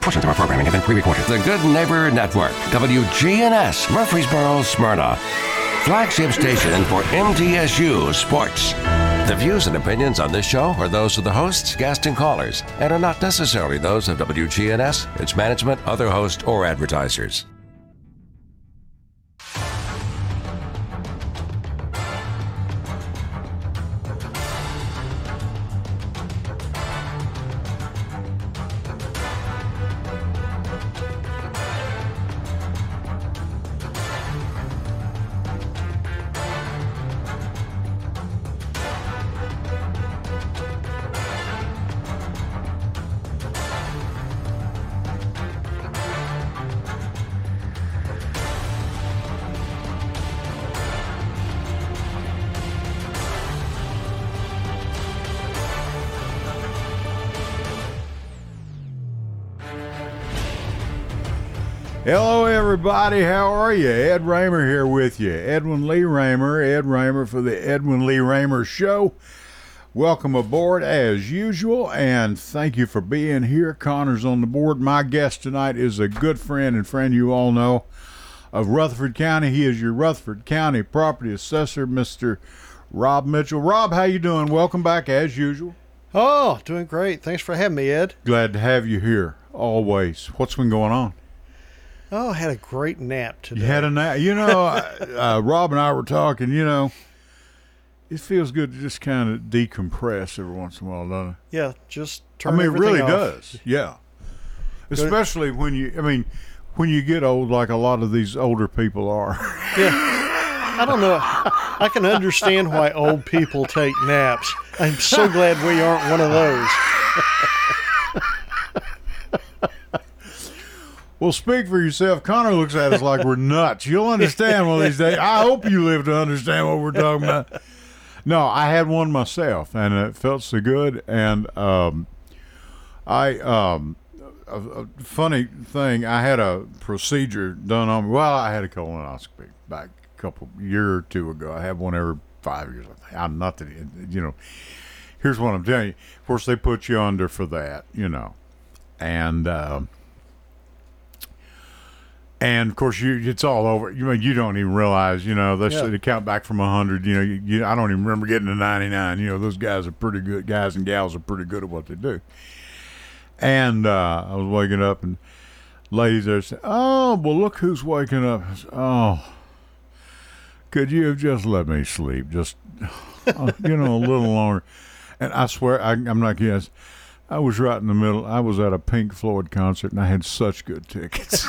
Portions of our programming have been pre-recorded. The Good Neighbor Network, WGNS, Murfreesboro, Smyrna. Flagship station for MTSU Sports. The views and opinions on this show are those of the hosts, guests, and callers, and are not necessarily those of WGNS, its management, other hosts, or advertisers. Hello, everybody. How are you? Ed Raymer here with you. Edwin Lee Raymer. Ed Raymer for the Edwin Lee Raymer Show. Welcome aboard as usual, and thank you for being here. Connor's on the board. My guest tonight is a good friend and friend you all know of Rutherford County. He is your Rutherford County Property Assessor, Mr. Rob Mitchell. Rob, how you doing? Welcome back as usual. Oh, doing great. Thanks for having me, Ed. Glad to have you here, always. What's been going on? Oh, I had a great nap today. You had a nap. You know, Rob and I were talking, you know, it feels good to just kind of decompress every once in a while, doesn't it? Yeah, just turn it really off. does. Yeah. Especially when you get old, like a lot of these older people are. Yeah. I don't know. I can understand why old people take naps. I'm so glad we aren't one of those. Well, speak for yourself. Connor looks at us like we're nuts. You'll understand one of these days. I hope you live to understand what we're talking about. No, I had one myself, and it felt so good. And a funny thing, I had a procedure done on me. Well, I had a colonoscopy back a year or two ago. I have one every 5 years. I'm not that, you know. Here's what I'm telling you. Of course, they put you under for that, you know. And of course, it's all over. You don't even realize, you know, they count back from 100. You know, I don't even remember getting to 99. You know, those guys are pretty good. Guys and gals are pretty good at what they do. And I was waking up, and ladies there said, "Oh, well, look who's waking up." I said, "Oh, could you have just let me sleep, just you know, a little longer?" And I swear, I'm not kidding. I was right in the middle. I was at a Pink Floyd concert, and I had such good tickets.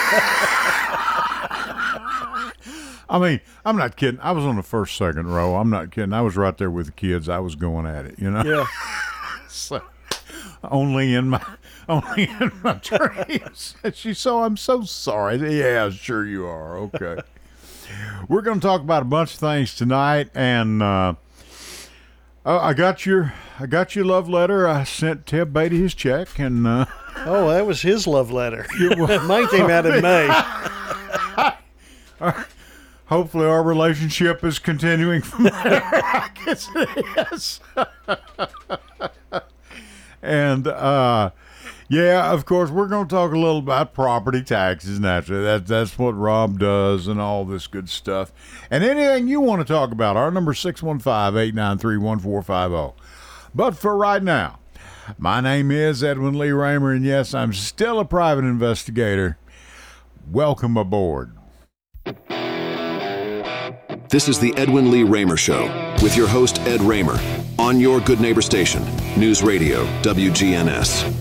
I mean, I'm not kidding. I was on the first, second row. I'm not kidding. I was right there with the kids. I was going at it, you know? Yeah. So, only in my dreams. She said, "I'm so sorry." I said, "Yeah, sure you are. Okay." We're going to talk about a bunch of things tonight, and I got your love letter. I sent Ted Beatty his check, and oh, that was his love letter. Mine came out in May. Hopefully, our relationship is continuing from there. I guess it is. And yeah, of course, we're going to talk a little about property taxes. Naturally, that's what Rob does, and all this good stuff. And anything you want to talk about, our number 615-893-1450. But for right now, my name is Edwin Lee Raymer, and yes, I'm still a private investigator. Welcome aboard. This is the Edwin Lee Raymer Show with your host, Ed Raymer, on your Good Neighbor station, News Radio, WGNS.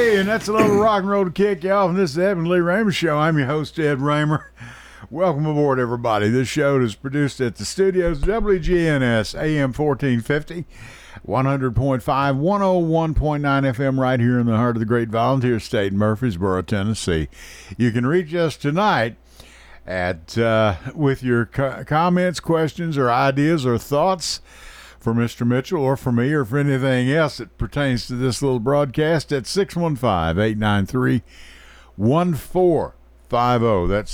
Okay, and that's a little rock and roll to kick you off. And this is the Edwin Lee Raymer Show. I'm your host, Ed Raymer. Welcome aboard, everybody. This show is produced at the studios WGNS AM 1450, 100.5, 101.9 FM right here in the heart of the great volunteer state, Murfreesboro, Tennessee. You can reach us tonight at with your comments, questions, or ideas or thoughts for Mr. Mitchell or for me or for anything else that pertains to this little broadcast at 615-893-1450. That's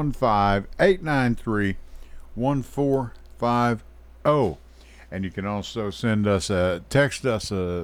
615-893-1450. And you can also send us a text to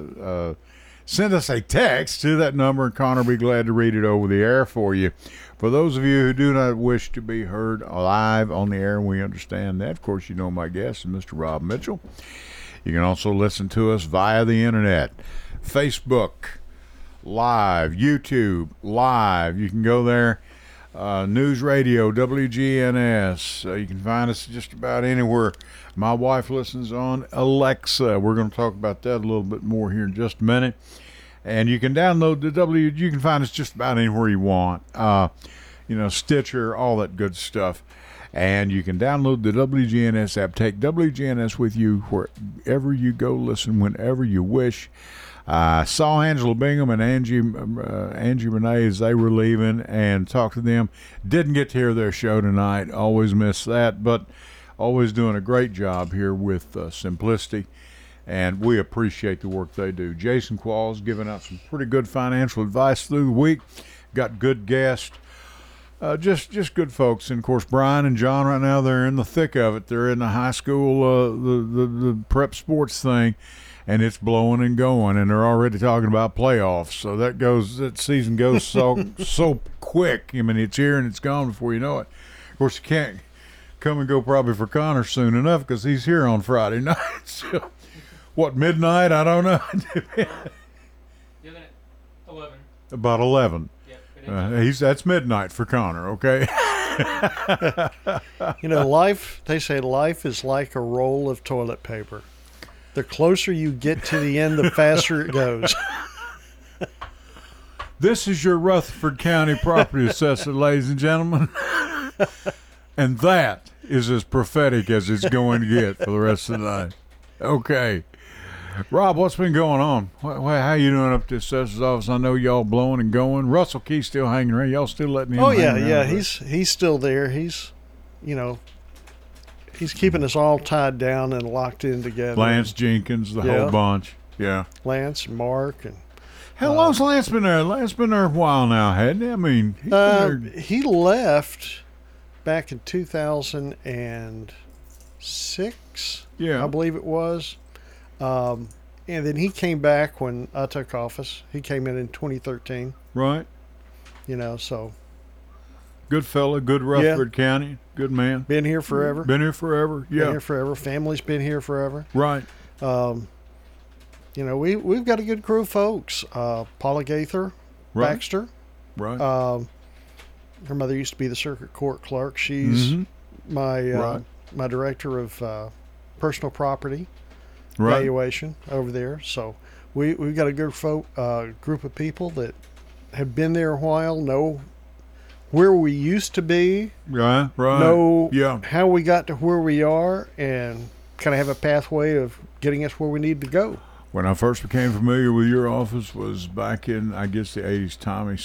that number, and Connor will be glad to read it over the air for you. For those of you who do not wish to be heard live on the air, we understand that. Of course, you know my guest is Mr. Rob Mitchell. You can also listen to us via the internet, Facebook Live, YouTube Live. You can go there. News Radio, WGNS. You can find us just about anywhere. My wife listens on Alexa. We're going to talk about that a little bit more here in just a minute. And you can download you can find us just about anywhere you want. Stitcher, all that good stuff. And you can download the WGNS app. Take WGNS with you wherever you go. Listen whenever you wish. Saw Angela Bingham and Angie Renee as they were leaving and talked to them. Didn't get to hear their show tonight. Always miss that, but always doing a great job here with Simplicity, and we appreciate the work they do. Jason Qualls giving out some pretty good financial advice through the week. Got good guests. Just good folks. And, of course, Brian and John right now, they're in the thick of it. They're in the high school, the prep sports thing, and it's blowing and going, and they're already talking about playoffs. So that season goes so quick. I mean, it's here and it's gone before you know it. Of course, you can't come and go probably for Connor soon enough because he's here on Friday night. So, what, midnight? I don't know. 11. About 11. That's midnight for Connor, okay? They say life is like a roll of toilet paper. The closer you get to the end, the faster it goes. This is your Rutherford County property assessor, ladies and gentlemen. And that is as prophetic as it's going to get for the rest of the night. Okay. Rob, what's been going on? How you doing up at the assessor's office? I know y'all blowing and going. Russell Key's still hanging around. Y'all still letting him hang around? Yeah. He's still there. He's keeping us all tied down and locked in together. Lance Jenkins, the whole bunch. Yeah. Lance, Mark, and how long's Lance been there? Lance been there a while now, hadn't he? I mean, he left back in 2006. Yeah, I believe it was. And then he came back when I took office. He came in 2013. Right. So. Good fella, good Rutherford County, good man. Been here forever. Yeah. Been here forever. Family's been here forever. Right. We've got a good crew of folks. Paula Gaither, right. Baxter. Right. Her mother used to be the circuit court clerk. She's my director of personal property valuation over there. So we've got a good group of people that have been there a while, know where we used to be, know how we got to where we are, and kind of have a pathway of getting us where we need to go. When I first became familiar with your office was back in, I guess, the 80s. Tommy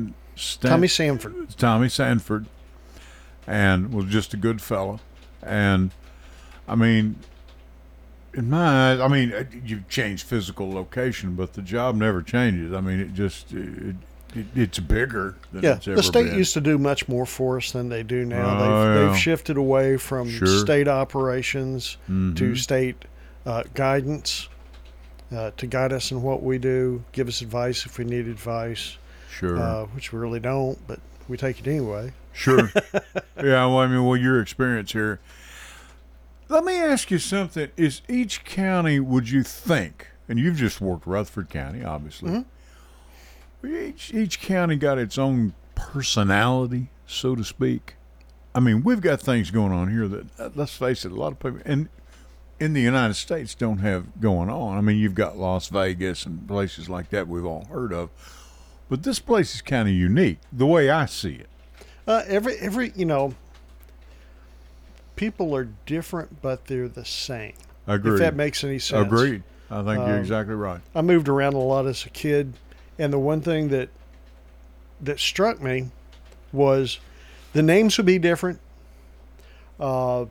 Sanford, and was just a good fella. And, I mean, in my eyes, you've changed physical location, but the job never changes. I mean, it's bigger than it's ever been. The state used to do much more for us than they do now. They've shifted away from state operations to state guidance to guide us in what we do, give us advice if we need advice. Sure. Which we really don't, but we take it anyway. Sure. Yeah, well, your experience here. Let me ask you something. Is each county, would you think, and you've just worked Rutherford County, obviously, each county got its own personality, so to speak? I mean, we've got things going on here that, let's face it, a lot of people in the United States don't have going on. I mean, you've got Las Vegas and places like that we've all heard of. But this place is kind of unique, the way I see it. Every people are different, but they're the same. Agreed. If that makes any sense. Agreed. I think you're exactly right. I moved around a lot as a kid, and the one thing that struck me was the names would be different, but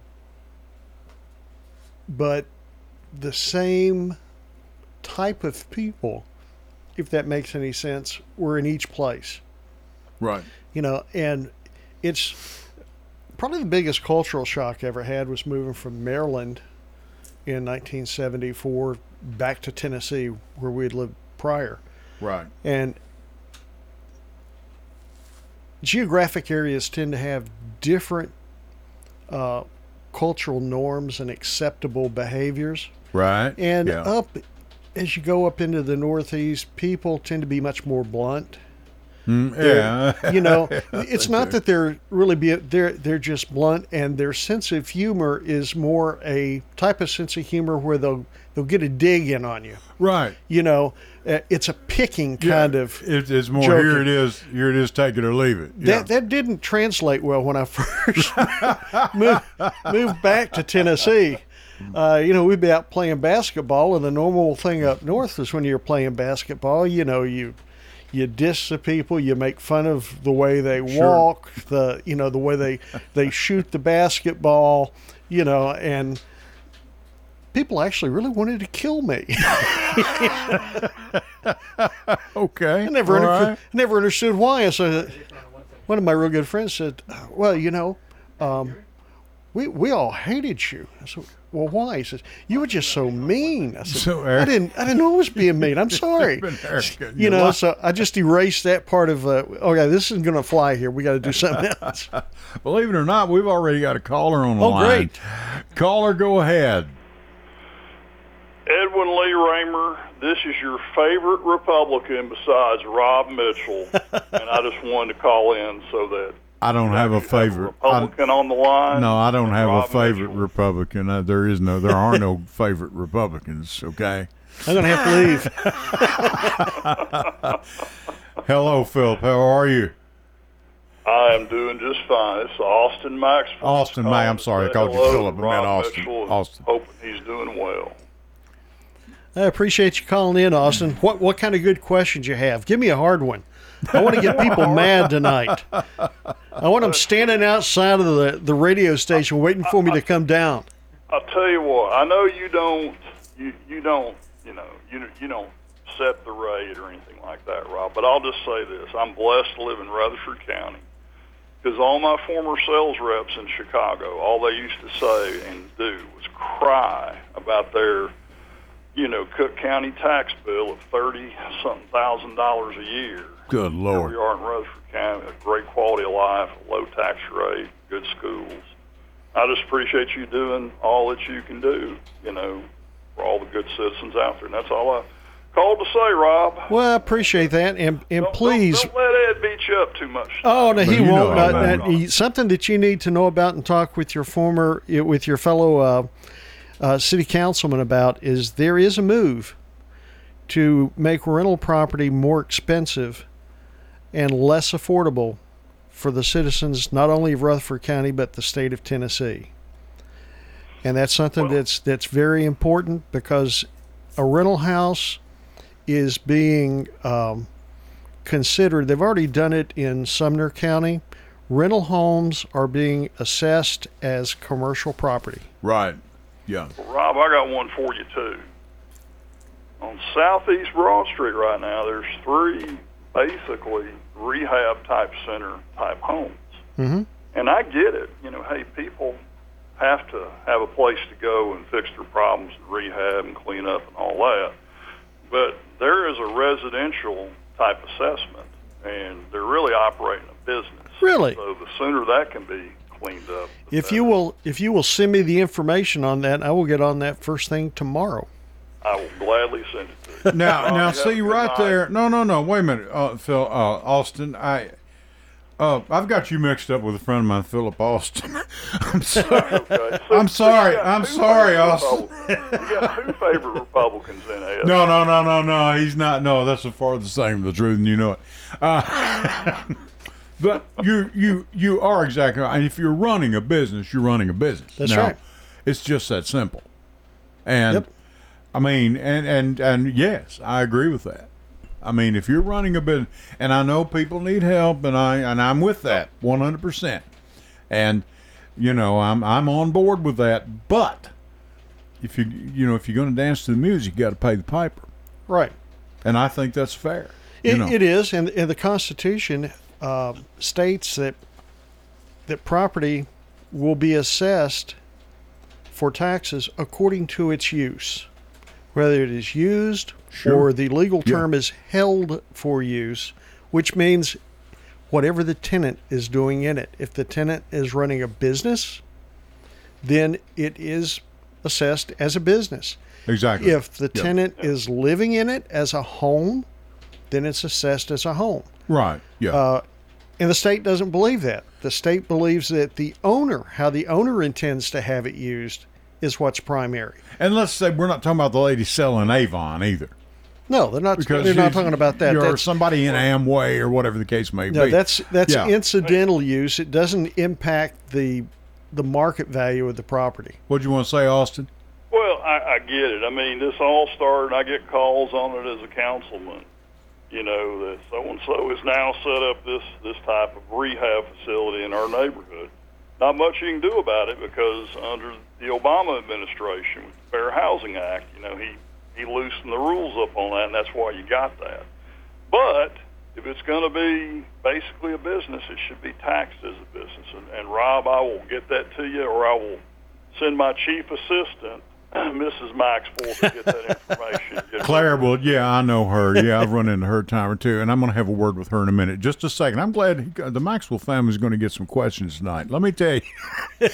the same type of people, if that makes any sense, were in each place. Right. And it's probably the biggest cultural shock I ever had was moving from Maryland in 1974 back to Tennessee, where we had lived prior. Right. And geographic areas tend to have different cultural norms and acceptable behaviors. Right. And as you go up into the Northeast, people tend to be much more blunt. It's not that they're really they're just blunt, and their sense of humor is more a type of sense of humor where they'll get a dig in on you. Right. It's a picking kind of. It's more joking. Here it is, take it or leave it. Yeah. That didn't translate well when I first moved back to Tennessee. We'd be out playing basketball, and the normal thing up north is when you're playing basketball, you diss the people, you make fun of the way they walk, the way they shoot the basketball, and people actually really wanted to kill me. Okay. I never understood why. So one of my real good friends said, well, we all hated you. I said, well, why? He says, you were just so mean. I said, I didn't know I was being mean. I'm sorry. So I just erased that part of, okay, this isn't going to fly here. We got to do something else. Believe it or not, we've already got a caller on the line. Oh, great. Caller, go ahead. Edwin Lee Raymer, this is your favorite Republican besides Rob Mitchell, and I just wanted to call in so that I don't have a favorite Republican on the line. No, I don't have Rob a favorite Mitchell. Republican. There are no favorite Republicans. Okay. I'm going to have to leave. Hello, Philip. How are you? I am doing just fine. It's Austin Maxwell. Austin, I'm sorry, I called you Philip. I meant Austin. Austin. Hoping he's doing well. I appreciate you calling in, Austin. What kind of good questions you have? Give me a hard one. I want to get people mad tonight. I want them standing outside of the radio station waiting for me to come down. I'll tell you what. I know you don't set the rate or anything like that, Rob. But I'll just say this: I'm blessed to live in Rutherford County because all my former sales reps in Chicago, all they used to say and do was cry about their Cook County tax bill of $30-something thousand a year. Good Lord. Here we are in Rutherford County, a great quality of life, a low tax rate, good schools. I just appreciate you doing all that you can do, for all the good citizens out there. And that's all I called to say, Rob. Well, I appreciate that. And please. Don't let Ed beat you up too much. Oh, no, he won't. Something that you need to know about and talk with your fellow city councilman about is there is a move to make rental property more expensive and less affordable for the citizens not only of Rutherford County but the state of Tennessee. And that's something that's very important because a rental house is being considered. They've already done it in Sumner County. Rental homes are being assessed as commercial property. Right. Yeah. Well, Rob, I got one for you too. On Southeast Broad Street right now, there's 3 basically rehab type center type homes. Mm-hmm. And I get it. Hey, people have to have a place to go and fix their problems and rehab and clean up and all that. But there is a residential type assessment, and they're really operating a business. Really? So the sooner that can be cleaned up. If you will send me the information on that, I will get on that first thing tomorrow. I will gladly send it to you. Now see right there. No. Wait a minute, Phil, Austin. I've got you mixed up with a friend of mine, Philip Austin. I'm sorry. Okay. I'm sorry. I'm sorry, Austin. You got two favorite Republicans in it. No. He's not. No, that's the far the same the truth, and you know it. But you are exactly right. And if you're running a business, you're running a business. That's right. It's just that simple. And Yep. I mean, and yes, I agree with that. I mean, if you're running a business, and I know people need help, and I'm with that 100%. And you know, I'm on board with that. But if you're going to dance to the music, you got to pay the piper. Right. And I think that's fair. It is, and the Constitution states that property will be assessed for taxes according to its use, whether it is used or the legal term is held for use, which means whatever the tenant is doing in it. If the tenant is running a business, then it is assessed as a business. Exactly. If the tenant is living in it as a home, then it's assessed as a home. Right. Yeah. And the state doesn't believe that. The state believes that the owner, how the owner intends to have it used, is what's primary. And let's say we're not talking about the lady selling Avon either. No, they're not. They're not talking about that. Or somebody in Amway or whatever the case may be. No, that's incidental use. It doesn't impact the market value of the property. What do you want to say, Austin? Well, I get it. I mean, this all started, I get calls on it as a councilman, you know, that so-and-so has now set up this type of rehab facility in our neighborhood. Not much you can do about it because under the Obama administration, with the Fair Housing Act, you know, he loosened the rules up on that, and that's why you got that. But if it's going to be basically a business, it should be taxed as a business. And Rob, I will get that to you, or I will send my chief assistant, Mrs. Maxwell, to get that information. Claire, well, yeah, I know her. Yeah, I've run into her time or two, and I'm going to have a word with her in a minute. Just a second. I'm glad the Maxwell family is going to get some questions tonight. Let me tell you.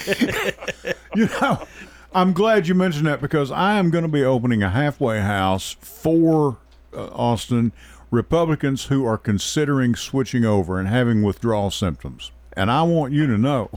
You know, I'm glad you mentioned that because I am going to be opening a halfway house for Austin Republicans who are considering switching over and having withdrawal symptoms. And I want you to know,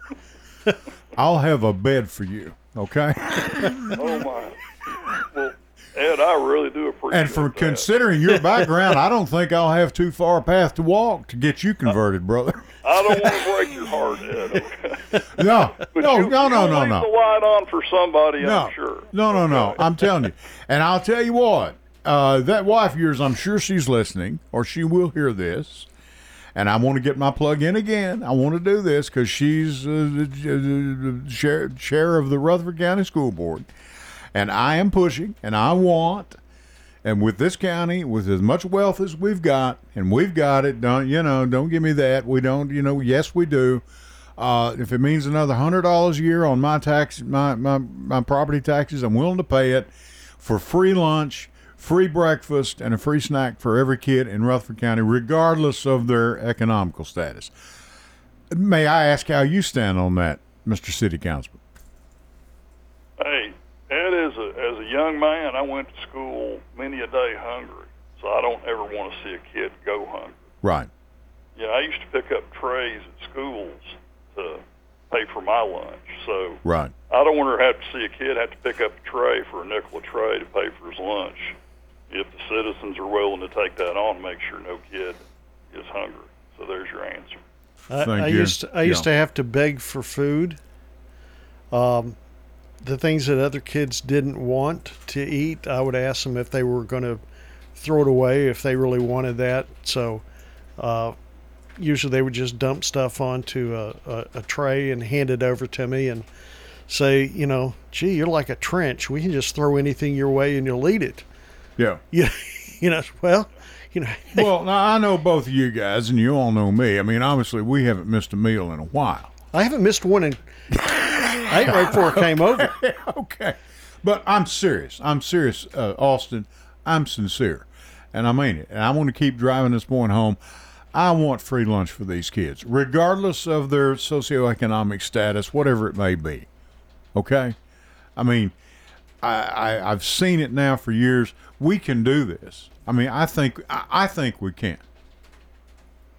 I'll have a bed for you, okay? Oh, my. Well, Ed, I really do appreciate And for that. considering your background, I don't think I'll have too far a path to walk to get you converted, brother. I don't want to break your heart, Ed, okay? No. But you'll leave the No. light on for somebody, I'm sure. No. I'm telling you. And I'll tell you what, that wife of yours, I'm sure she's listening, or she will hear this. And I want to get my plug in again. I want to do this because she's the chair of the Rutherford County School Board. And I am pushing, and I want, and with this county, with as much wealth as we've got, and we've got it, don't give me that. We don't, yes, we do. If it means another $100 a year on my tax, my property taxes, I'm willing to pay it for free lunch, free breakfast, and a free snack for every kid in Rutherford County, regardless of their economical status. May I ask how you stand on that, Mr. City Councilman? Hey, Ed, as a young man, I went to school many a day hungry, so I don't ever want to see a kid go hungry. Right. Yeah, I used to pick up trays at schools to pay for my lunch, so Right. I don't want to have to see a kid have to pick up a tray for a nickel a tray to pay for his lunch. If the citizens are willing to take that on, make sure no kid is hungry. So there's your answer. I used to have to beg for food. The things that other kids didn't want to eat, I would ask them if they were going to throw it away, if they really wanted that. So usually they would just dump stuff onto a tray and hand it over to me and say, gee, you're like a trench. We can just throw anything your way and you'll eat it. Yeah. Well, Well, now, I know both of you guys, and you all know me. I mean, obviously, we haven't missed a meal in a while. I haven't missed one in. I ate right before I came over. Okay. But I'm serious. Austin. I'm sincere. And I mean it. And I want to keep driving this point home. I want free lunch for these kids, regardless of their socioeconomic status, whatever it may be. Okay? I mean, I've seen it now for years. We can do this. I mean, I think we can.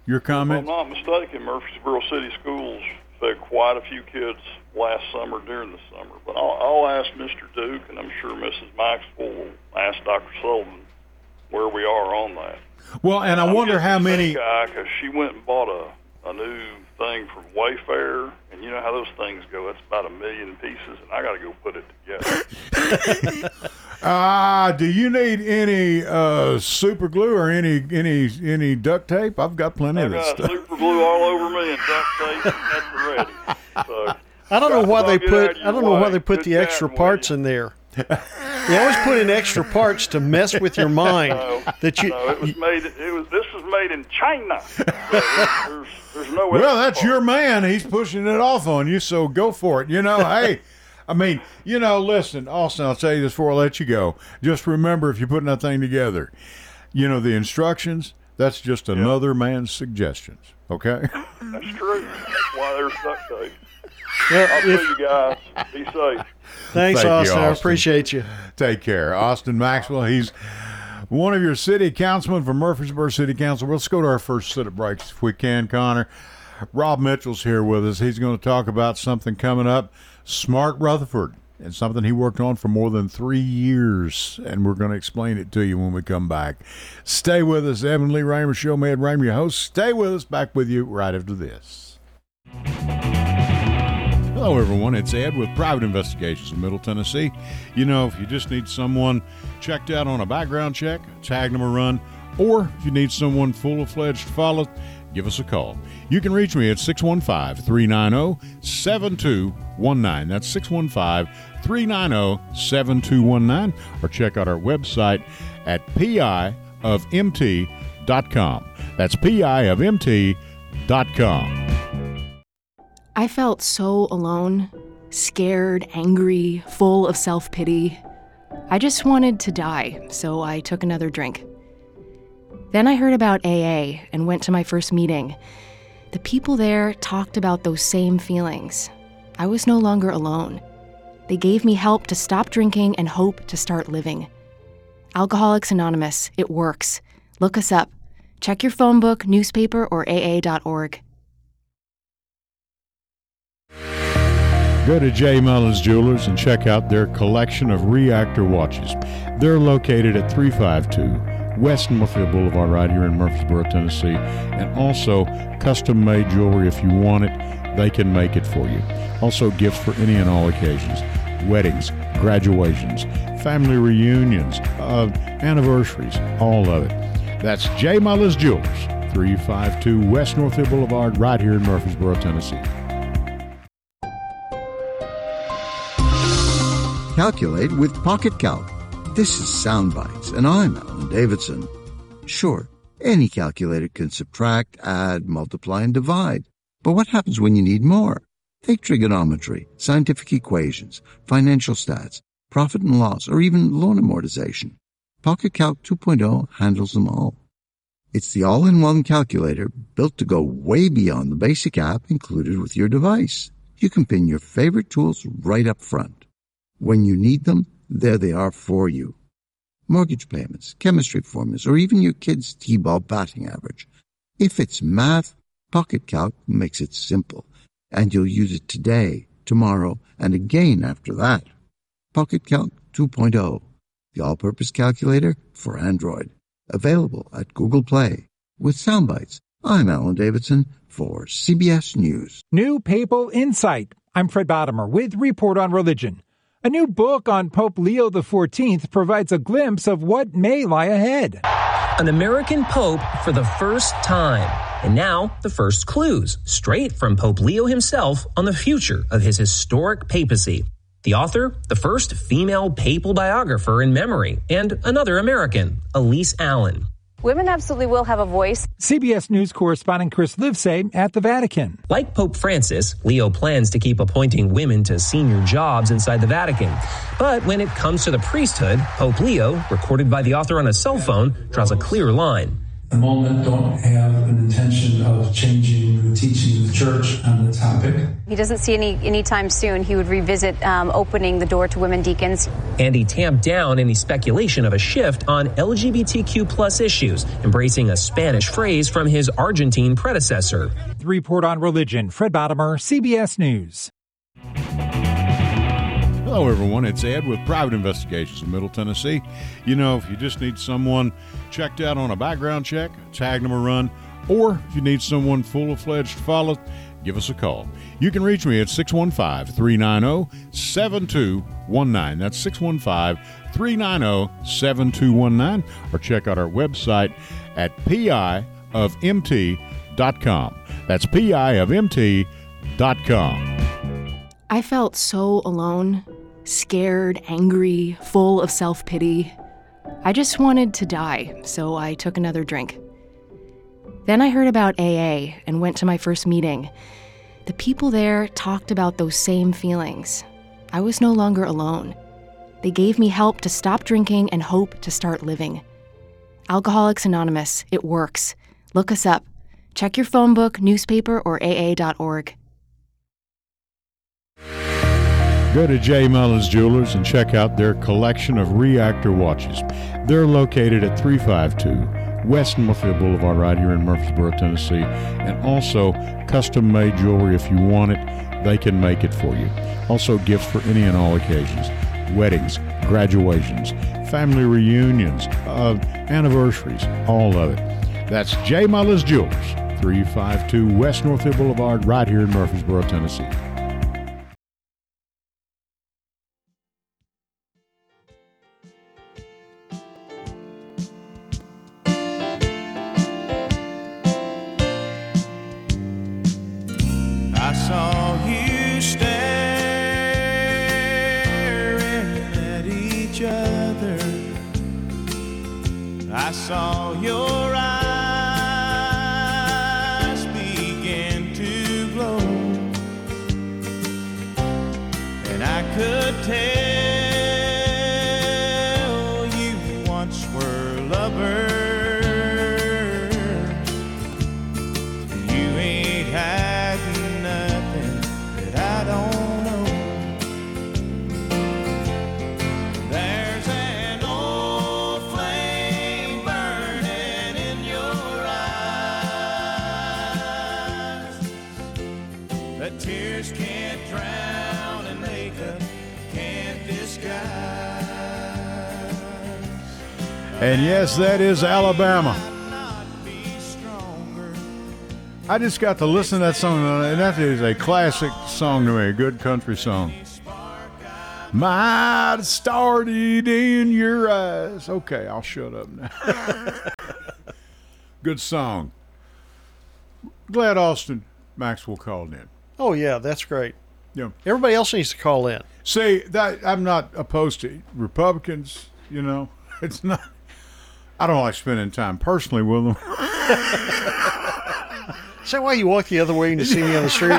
Your comment? If I'm not mistaken, Murfreesboro City Schools fed quite a few kids last summer during the summer. But I'll ask Mr. Duke, and I'm sure Mrs. Maxwell will ask Dr. Sullivan where we are on that. Well, and I wonder how many. Because she went and bought a new thing from Wayfair, and you know how those things go. It's about 1 million pieces, and I got to go put it together. Do you need any super glue or any duct tape? I've got plenty of this stuff. I got super glue all over me and duct tape, and that's ready. So I don't know why they put the extra parts in there. They always put in extra parts to mess with your mind. This was made in China. So there's no. Well, that's your man. He's pushing it off on you, so go for it. Hey, I mean, listen, Austin, I'll tell you this before I let you go. Just remember, if you're putting that thing together, the instructions. That's just another man's suggestions. Okay. That's true. That's why there's duct tape. Well, I'll see you guys. Be safe. Thanks, Austin. I appreciate you. Take care. Austin Maxwell, he's one of your city councilmen from Murfreesboro City Council. Let's go to our first set of breaks if we can, Connor. Rob Mitchell's here with us. He's going to talk about something coming up, Smart Rutherford, and something he worked on for more than 3 years, and we're going to explain it to you when we come back. Stay with us. Evan Lee Raymer Show. Ed Raymer, your host. Stay with us. Back with you right after this. Hello, everyone. It's Ed with Private Investigations in Middle Tennessee. If you just need someone checked out on a background check, tag them a run, or if you need someone full-fledged to follow, give us a call. You can reach me at 615-390-7219. That's 615-390-7219. Or check out our website at piofmt.com. That's piofmt.com. I felt so alone, scared, angry, full of self-pity. I just wanted to die, so I took another drink. Then I heard about AA and went to my first meeting. The people there talked about those same feelings. I was no longer alone. They gave me help to stop drinking and hope to start living. Alcoholics Anonymous, it works. Look us up. Check your phone book, newspaper, or AA.org. Go to J. Mullins Jewelers and check out their collection of reactor watches. They're located at 352 West Northfield Boulevard right here in Murfreesboro, Tennessee. And also custom-made jewelry. If you want it, they can make it for you. Also gifts for any and all occasions. Weddings, graduations, family reunions, anniversaries, all of it. That's J. Mullins Jewelers, 352 West Northfield Boulevard right here in Murfreesboro, Tennessee. Calculate with Pocket Calc. This is Soundbites, and I'm Alan Davidson. Sure, any calculator can subtract, add, multiply, and divide. But what happens when you need more? Take trigonometry, scientific equations, financial stats, profit and loss, or even loan amortization. Pocket Calc 2.0 handles them all. It's the all-in-one calculator built to go way beyond the basic app included with your device. You can pin your favorite tools right up front. When you need them, there they are for you. Mortgage payments, chemistry formulas, or even your kid's T-ball batting average. If it's math, Pocket Calc makes it simple, and you'll use it today, tomorrow, and again after that. Pocket Calc 2.0, the all-purpose calculator for Android. Available at Google Play. With Soundbites, I'm Alan Davidson for CBS News. New Papal Insight. I'm Fred Bottomer with Report on Religion. A new book on Pope Leo XIV provides a glimpse of what may lie ahead. An American pope for the first time. And now, the first clues, straight from Pope Leo himself on the future of his historic papacy. The author, the first female papal biographer in memory, and another American, Elise Allen. Women absolutely will have a voice. CBS News correspondent Chris Livesay at the Vatican. Like Pope Francis, Leo plans to keep appointing women to senior jobs inside the Vatican. But when it comes to the priesthood, Pope Leo, recorded by the author on a cell phone, draws a clear line. the moment don't have an intention of changing the teaching of the church on the topic. He doesn't see any time soon he would revisit opening the door to women deacons. And he tamped down any speculation of a shift on LGBTQ plus issues, embracing a Spanish phrase from his Argentine predecessor. The Report on Religion, Fred Bottomer, CBS News. Hello, everyone. It's Ed with Private Investigations in Middle Tennessee. You know, if you just need someone checked out on a background check, tag them a run, or if you need someone full-fledged to follow, give us a call. You can reach me at 615-390-7219. That's 615-390-7219. Or check out our website at piofmt.com. That's piofmt.com. I felt so alone, scared, angry, full of self-pity. I just wanted to die, so I took another drink. Then I heard about AA and went to my first meeting. The people there talked about those same feelings. I was no longer alone. They gave me help to stop drinking and hope to start living. Alcoholics Anonymous, it works. Look us up. Check your phone book, newspaper, or AA.org. Go to J. Mullins Jewelers and check out their collection of reactor watches. They're located at 352 West Northfield Boulevard right here in Murfreesboro, Tennessee. And also custom-made jewelry. If you want it, they can make it for you. Also gifts for any and all occasions. Weddings, graduations, family reunions, anniversaries, all of it. That's J. Mullins Jewelers, 352 West Northfield Boulevard right here in Murfreesboro, Tennessee. And yes, that is Alabama. I just got to listen to that song, and that is a classic song to me, a good country song. Might have started in your eyes. Okay, I'll shut up now. Good song. Glad Austin Maxwell called in. Oh, yeah, that's great. Yeah. Everybody else needs to call in. See, that I'm not opposed to Republicans, you know. It's not. I don't like spending time personally with them. Is that why you walk the other way and you see me on the street?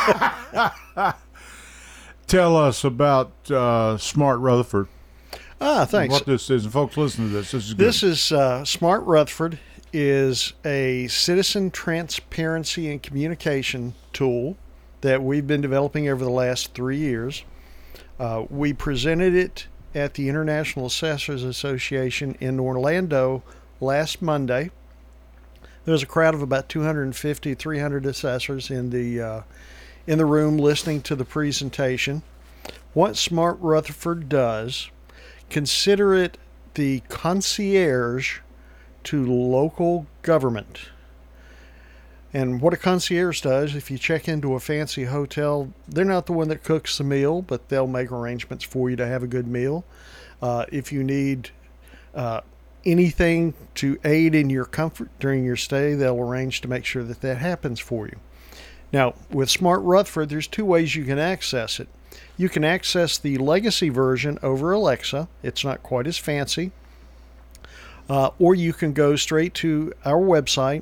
Tell us about Smart Rutherford. Thanks. What this is, and folks, listen to this. This is good. This is Smart Rutherford is a citizen transparency and communication tool that we've been developing over the last 3 years. We presented it at the International Assessors Association in Orlando last Monday. There was a crowd of about 250, 300 assessors in the room listening to the presentation. What Smart Rutherford does, consider it the concierge to local government. And what a concierge does, if you check into a fancy hotel, they're not the one that cooks the meal, but they'll make arrangements for you to have a good meal. If you need anything to aid in your comfort during your stay, they'll arrange to make sure that that happens for you. Now, with Smart Rutherford, there's two ways you can access it. You can access the legacy version over Alexa. It's not quite as fancy. Or you can go straight to our website,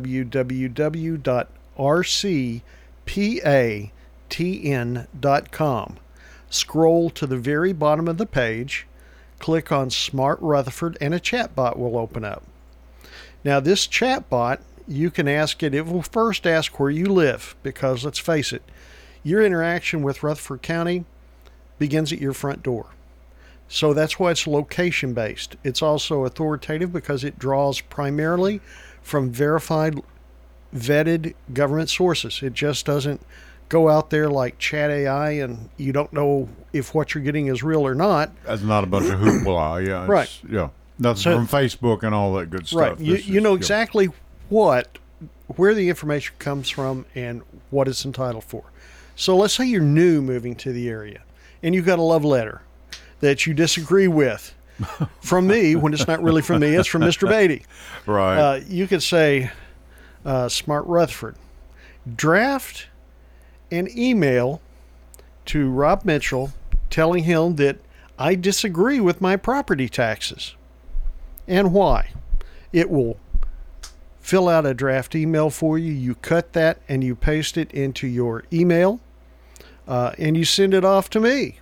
www.rcpatn.com. Scroll to the very bottom of the page, click on Smart Rutherford, and a chat bot will open up. Now, this chat bot, you can ask it will first ask where you live, because let's face it, your interaction with Rutherford County begins at your front door. So that's why it's location-based. It's also authoritative because it draws primarily from verified, vetted government sources. It just doesn't go out there like Chat AI and you don't know if what you're getting is real or not. That's not a bunch of hoopla. Yeah, right. Yeah, that's from Facebook and all that good stuff. Right. You know exactly where the information comes from and what it's entitled for. So let's say you're new moving to the area and you've got a love letter that you disagree with from me when it's not really from me, it's from Mr. Beatty. Right. You could say, Smart Rutherford, draft an email to Rob Mitchell telling him that I disagree with my property taxes and why. It will fill out a draft email for you. You cut that and you paste it into your email and you send it off to me.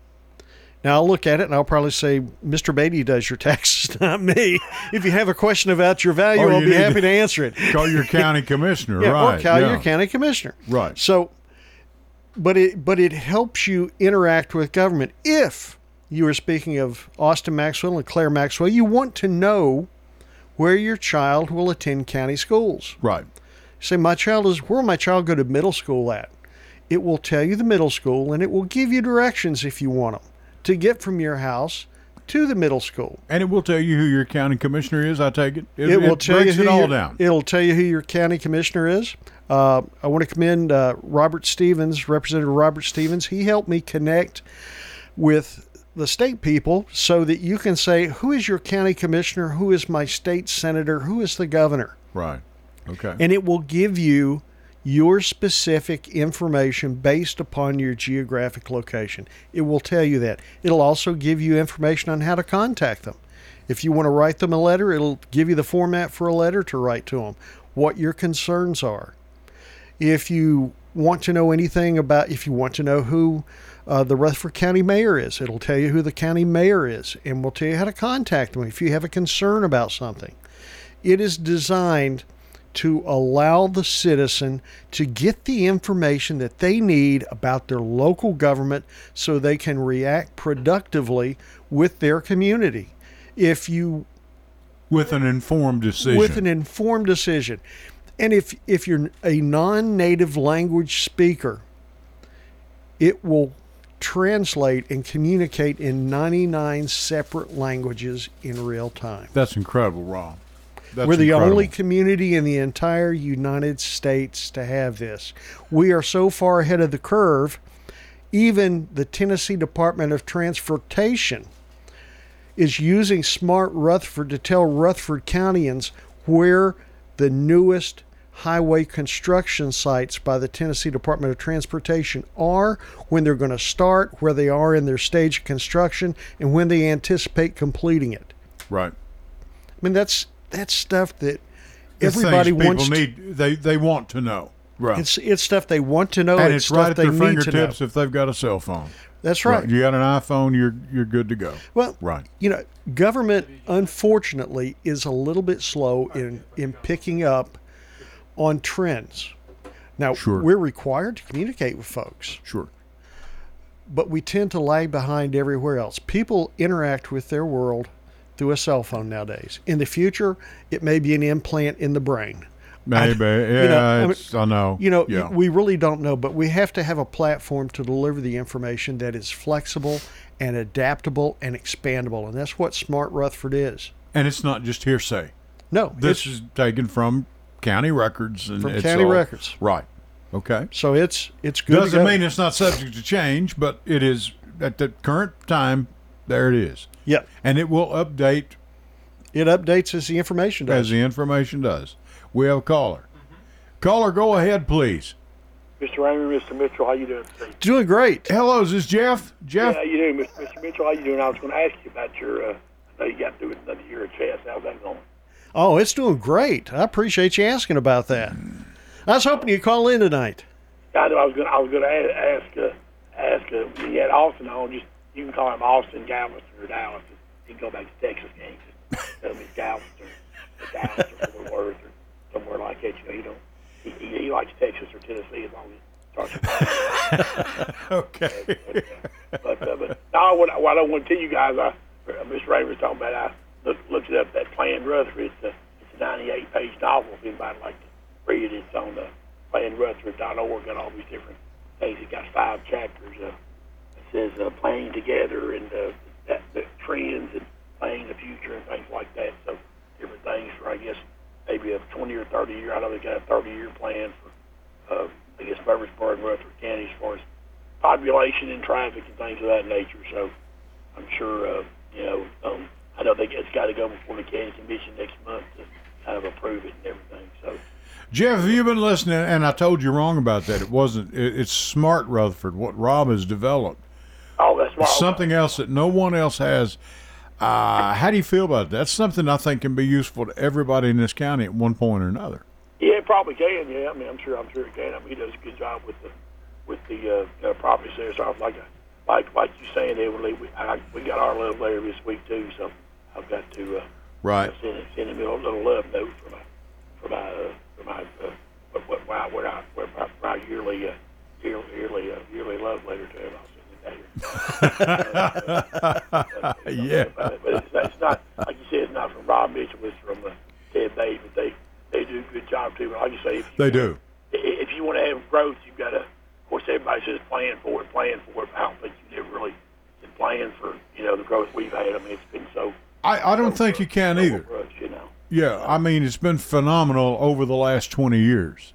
Now, I'll look at it and I'll probably say, Mr. Beatty does your taxes, not me. If you have a question about your value, I'll be happy to answer it. Call your county commissioner, yeah, right. Or call your county commissioner. Right. So, but it helps you interact with government. If you are speaking of Austin Maxwell and Claire Maxwell, you want to know where your child will attend county schools. Right. Say, where will my child go to middle school at? It will tell you the middle school and it will give you directions if you want them to get from your house to the middle school. And it will tell you who your county commissioner is, I take it? It will tell you down. It'll tell you who your county commissioner is. I want to commend Robert Stevens, Representative Robert Stevens. He helped me connect with the state people so that you can say, who is your county commissioner? Who is my state senator? Who is the governor? Right. Okay. And it will give you your specific information based upon your geographic location. It will tell you that. It'll also give you information on how to contact them. If you want to write them a letter, it'll give you the format for a letter to write to them, what your concerns are. If you want to know who the Rutherford County mayor is, it'll tell you who the county mayor is, and will tell you how to contact them if you have a concern about something. It is designed to allow the citizen to get the information that they need about their local government so they can react productively with their community. With an informed decision. And if you're a non-native language speaker, it will translate and communicate in 99 separate languages in real time. That's incredible, Rob. We're the only community in the entire United States to have this. We are so far ahead of the curve, even the Tennessee Department of Transportation is using Smart Rutherford to tell Rutherford Countyans where the newest highway construction sites by the Tennessee Department of Transportation are, when they're going to start, where they are in their stage of construction, and when they anticipate completing it. Right. I mean, that's stuff that everybody wants. They want to know. Right. It's stuff they want to know. And it's right stuff at they their need to know. fingertips if they've got a cell phone. That's right. You got an iPhone, you're good to go. Well, right. Government, unfortunately, is a little bit slow in picking up on trends. Now, we're required to communicate with folks. Sure. But we tend to lag behind everywhere else. People interact with their world through a cell phone nowadays. In the future, it may be an implant in the brain. Maybe. I know. We really don't know, but we have to have a platform to deliver the information that is flexible and adaptable and expandable. And that's what Smart Rutherford is. And it's not just hearsay. No. This is taken from county records. Records. Right. Okay. So it's good. Doesn't mean it's not subject to change, but it is at the current time, there it is. Yep. And it will update. It updates as the information does. We have a caller. Caller, go ahead, please. Mr. Raymer, Mr. Mitchell, how you doing today? Doing great. Hello, is this Jeff? Yeah, how you doing, Mr. Mitchell? How you doing? I was going to ask you about your. I know you got to do it another year of chess. How's that going? Oh, it's doing great. I appreciate you asking about that. I was hoping you'd call in tonight. I know. I was going to ask. You had Austin on. You can call him Austin, Galveston, or Dallas. You can go back to Texas games. Tell me Galveston. Dallas or Fort Worth or somewhere like that. You know, he likes Texas or Tennessee as long as it starts. Okay. But no, what I don't want to tell you guys, Mr. Ray was talking about, I looked it up, that Planned Rutherford. It's a 98-page novel. If anybody would like to read it, it's on the PlannedRutherford.org. Got all these different things. It got 5 chapters. It says playing together and the trends and playing the future and things like that. So different things for, I guess, maybe a 20 or 30 year. I know they got a 30-year plan for, I guess, Murfreesboro and Rutherford County as far as population and traffic and things of that nature. So I'm sure, I know it's got to go before the county commission next month to kind of approve it and everything. So, Jeff, have you been listening? And I told you wrong about that. It wasn't. It's Smart Rutherford, what Rob has developed. Oh, that's right. Something else that no one else has. How do you feel about that? That's something I think can be useful to everybody in this county at one point or another. Yeah, it probably can. Yeah, I mean, I'm sure it can. I mean, he does a good job with the property there. So I'd like you saying, we got our love letter this week too. So I've got to send him a little love note for my yearly love letter to him. I'll send it back here. Yeah. But it's not, like you said, it's not from Rob Mitchell. It's from Ted Bates. But they do a good job too. But like you say, if you want to have growth, you've got to. Of course, everybody says plan for it. I don't think you've never really been planning for the growth we've had. I mean, it's been so. I don't think you can either. Yeah, I mean, it's been phenomenal over the last 20 years.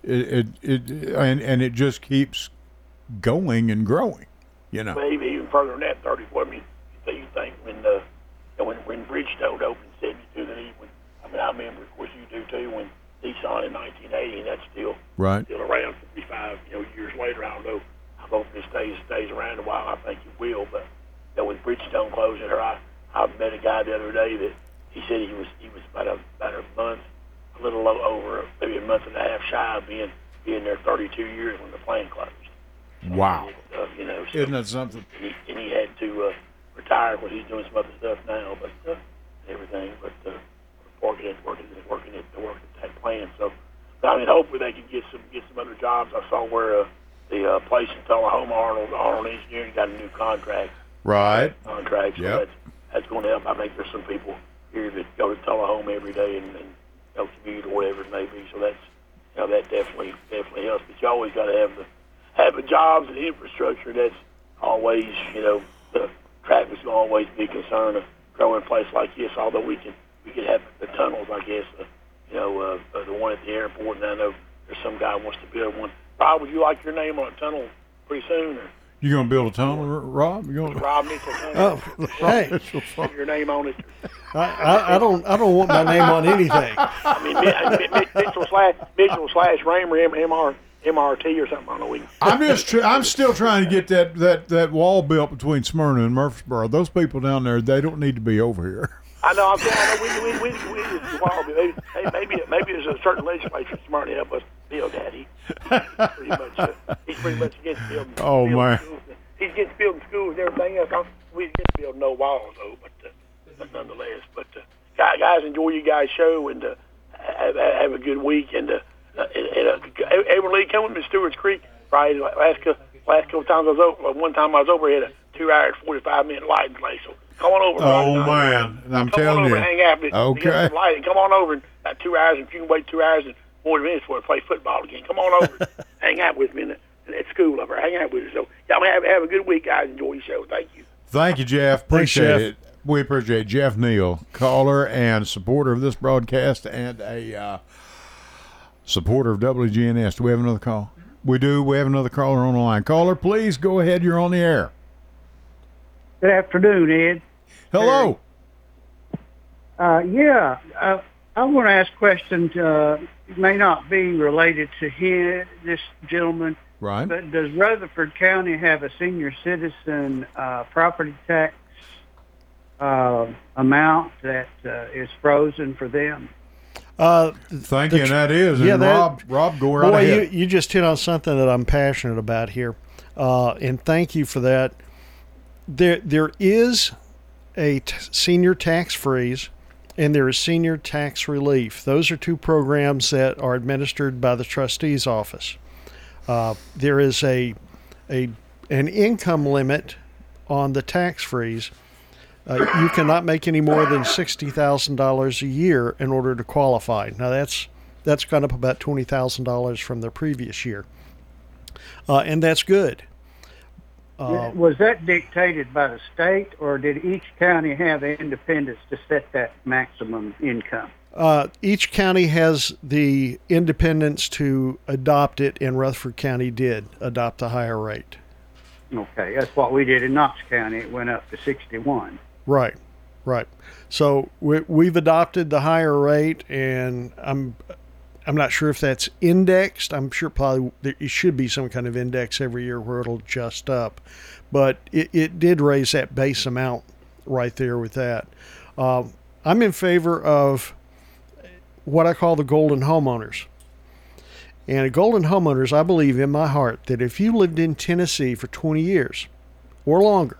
It just keeps going and growing. Maybe even further than that, 34. I mean, you think when Bridgestone opened 72, I remember, of course, you do too, when Nissan in 1980, and that's still around 45 years later. I don't know. I hope this stays around a while. I think it will. But with Bridgestone closing, I met a guy the other day that he said he was about a month, a little over, maybe a month and a half shy of being there 32 years when the plant closed. Wow. So, isn't that something? And he had to retire when he's doing some other stuff now, but everything. But working at that plant. So, I mean, hopefully they can get some other jobs. I saw where the place in Tullahoma, Arnold Engineering, got a new contract. Right. So that's going to help. I think there's some people here that go to Tullahoma every day and commute or whatever it may be. So that's that definitely helps. But you always got to have the jobs and the infrastructure. That's always the traffic's going to always be a concern of growing a place like this. Although we could have the tunnels, I guess. The one at the airport, and I know there's some guy who wants to build one. Rob, would you like your name on a tunnel pretty soon? Or? You gonna build a tunnel, Rob? Rob Mitchell tunnel. Oh, hey, have your name on it. I don't want my name on anything. I mean, Mitchell / Raymer, MRT or something. I don't know. I'm still trying to get that wall built between Smyrna and Murfreesboro. Those people down there, they don't need to be over here. I know. Maybe there's a certain legislature smart to help us build that. He's pretty much against building. Oh man. Schools. He's against building schools and everything else. We against building no walls though, but nonetheless. But guys, enjoy you guys' show and have a good week. And Edwin Lee, come with me to Stewart's Creek. Right, last couple times I was over. One time I was over, had a 2-hour and 45-minute lighting play. So come on over. Oh man, I'm telling you. Hang out. Okay. Come on over in about 2 hours. If you can wait 2 hours and 40 minutes for to play football again, come on over. Hang out with me at school over. Hang out with us. So y'all have a good week, guys. Enjoy your show. Thank you. Thank you, Jeff. Appreciate it. We appreciate Jeff Neal, caller and supporter of this broadcast, and a supporter of WGNS. Do we have another call? We do. We have another caller on the line. Caller, please go ahead. You're on the air. Good afternoon, Ed. Hello. I want to ask questions. It may not be related to this gentleman, right? But does Rutherford County have a senior citizen property tax amount that is frozen for them? Thank you, and that is. And Rob, go right ahead. You just hit on something that I'm passionate about here, and thank you for that. There is a senior tax freeze and there is senior tax relief. Those are two programs that are administered by the trustee's office. There is an income limit on the tax freeze. You cannot make any more than $60,000 a year in order to qualify. Now that's gone up about $20,000 from the previous year, and that's good. Was that dictated by the state, or did each county have the independence to set that maximum income? Each county has the independence to adopt it, and Rutherford County did adopt a higher rate. Okay, that's what we did in Knox County. It went up to 61. Right. So we've adopted the higher rate, and I'm not sure if that's indexed. I'm sure probably it should be some kind of index every year where it'll adjust up. But it did raise that base amount right there with that. I'm in favor of what I call the golden homeowners. And golden homeowners, I believe in my heart that if you lived in Tennessee for 20 years or longer,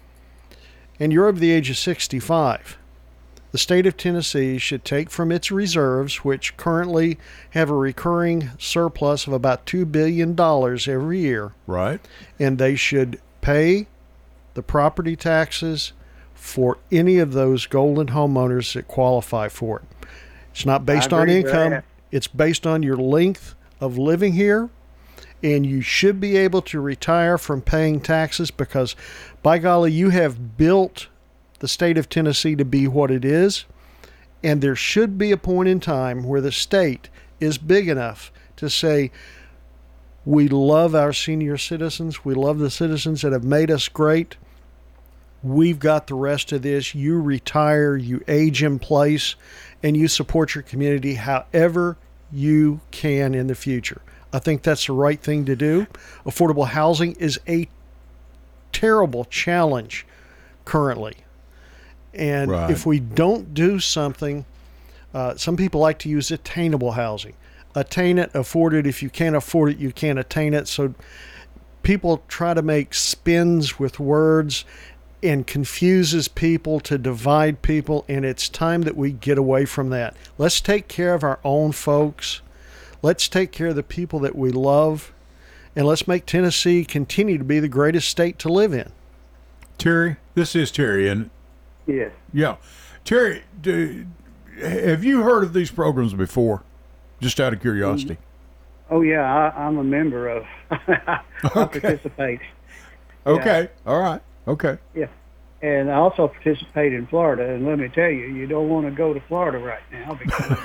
and you're over the age of 65, the state of Tennessee should take from its reserves, which currently have a recurring surplus of about $2 billion every year. Right. And they should pay the property taxes for any of those golden homeowners that qualify for it. It's not based on income. It's based on your length of living here. And you should be able to retire from paying taxes because, by golly, you have built the state of Tennessee to be what it is. And there should be a point in time where the state is big enough to say, we love our senior citizens. We love the citizens that have made us great. We've got the rest of this. You retire, you age in place, and you support your community however you can in the future. I think that's the right thing to do. Affordable housing is a terrible challenge currently. And if we don't do something, some people like to use attainable housing. Attain it, afford it. If you can't afford it, you can't attain it. So people try to make spins with words and confuses people to divide people, and it's time that we get away from that. Let's take care of our own folks. Let's take care of the people that we love, and let's make Tennessee continue to be the greatest state to live in. Terry, this is Terry, and yes. Yeah. Terry, have you heard of these programs before? Just out of curiosity. Oh, yeah, I'm a member of. I participate. Okay, yeah. All right, okay. Yeah, and I also participate in Florida, and let me tell you, you don't want to go to Florida right now because